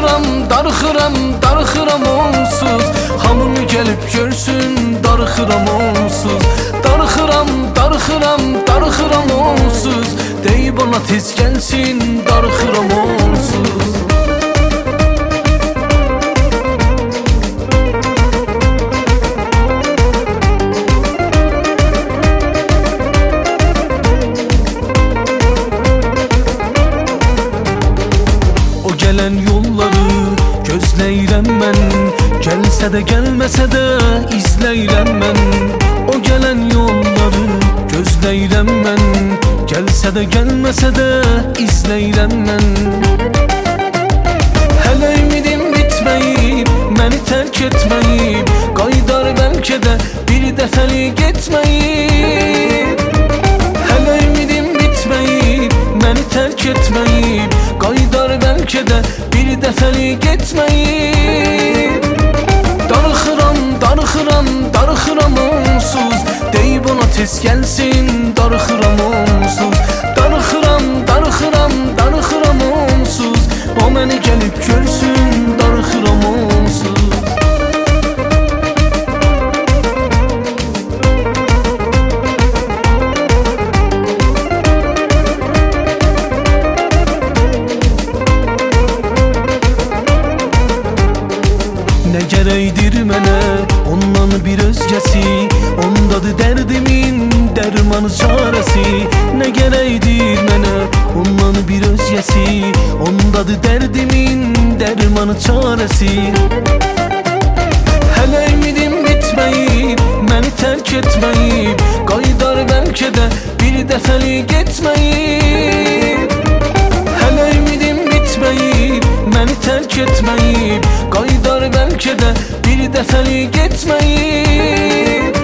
darıxıram onsuz. Hamını gəlib görsün, darıxıram onsuz. Darıxıram onsuz. Deyib ona tez gəlsin, darıxıram onsuz. Gələn yolları gözləyirəm mən, gəlsə də gəlməsə də izləyirəm mən. O gələn yolları gözləyirəm mən, gəlsə də gəlməsə də izləyirəm mən. Hələ ümidim bitməyib, məni tərk etməyib, qaydar bəlkə də bir dəfəlik getməyib. Hələ ümidim bitməyib, məni tərk etməyib, qaydar bəlkə də bir dəfəlik getməyib. Darıxıram onsuz. Deyib ona tez gəlsin, darıxıram onsuz. Darıxıram onsuz. O məni gəlib görsün, darıxıram onsuz. Nə gərəkdir mənə ondan bir özgəsi, ondadır dərdimin dərmanı çarəsi. Nə gərəkdir mənə ondan bir özgəsi, ondadır dərdimin dərmanı çarəsi. Hələ ümidim bitməyib, məni tərk etməyib, qaydar bəlkə də bir dəfəlik getməyib. Hələ ümidim bitməyib, məni tərk etməyib, qaydar bəlkə də bir dəfəlik getməyib.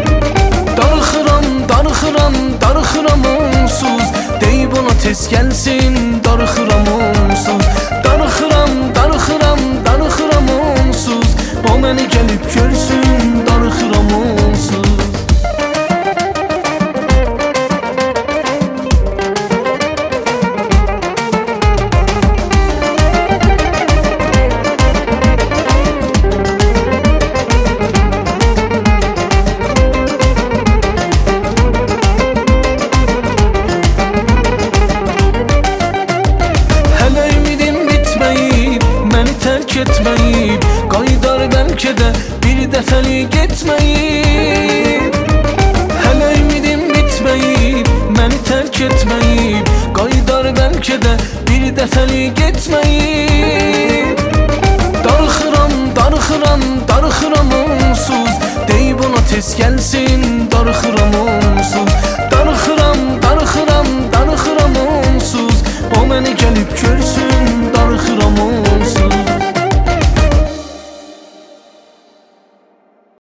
Darıxıram onsuz. Deyib ona tez gəlsin, darıxıram onsuz. Darıxıram onsuz. O məni gəlib görsün, darıxıram onsuz. Etməyib, qaydar bəlkə də bir dəfəlik getməyib. Hələ ümidim bitməyib, məni tərk etməyib, qaydar bəlkə də bir dəfəlik getməyib. Darıxıram onsuz. Deyib ona tez gəlsin, darıxıram onsuz.